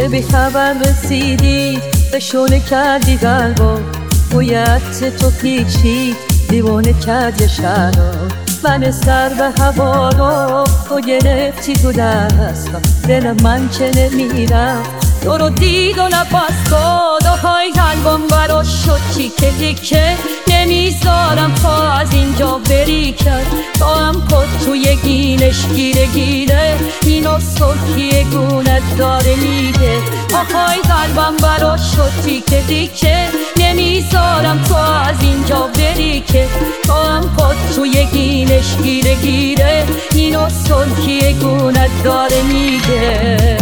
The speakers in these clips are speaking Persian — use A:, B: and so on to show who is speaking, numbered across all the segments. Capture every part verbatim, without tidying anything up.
A: که بی خبر رسیدی به شونه کردی قلبا، باید تو پیچید دیوانه کرد یه شهر. من سر به هوا رو تو گرفتی تو دستم، دل من که نمیرفت تو رو دید و نفس داد. آهای قلبم براش شد تیکه تیکه، نمیذارم تا از اینجا بری کرد. تو هم خود توی گینش گیره گیره، اینو سرخی گونت داره میگه. آهای قلبم براش شد تیکه تیکه، نمیذارم تو از اینجا بری که. تو هم خود توی گینش گیره گیره، اینو سرخی گونت داره میگه.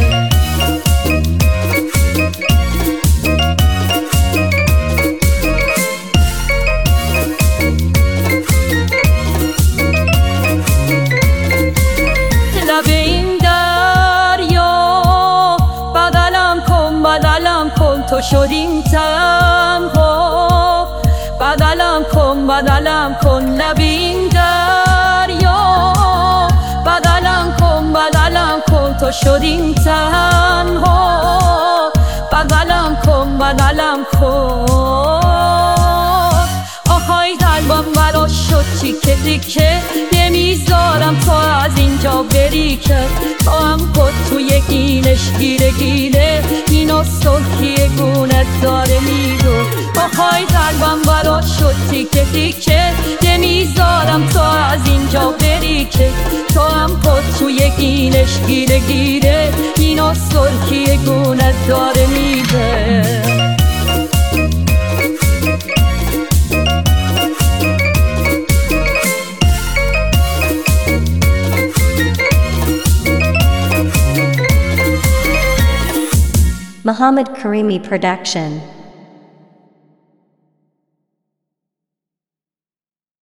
A: لب این دریا بغلم کن بغلم کن، تو شدیم تنها. بغلم کن بغلم کن لب این دریا، بغلم کن بغلم کن، تو شدیم تنها. بغلم کن بغلم کن. آهای قلبم براش شد تیکه تیکه، نمیذارم تو از اینجا بری که. تو هم خود توی گینش گیره گیره، اینو سرخی گونت داره میگو. آهای قلبم براش شد تیکه تیکه، نمیذارم تو از اینجا بری که. تو هم خود توی گینش گیره گیره، اینو سرخی گونت داره میگه.
B: Muhammad Karimi Production.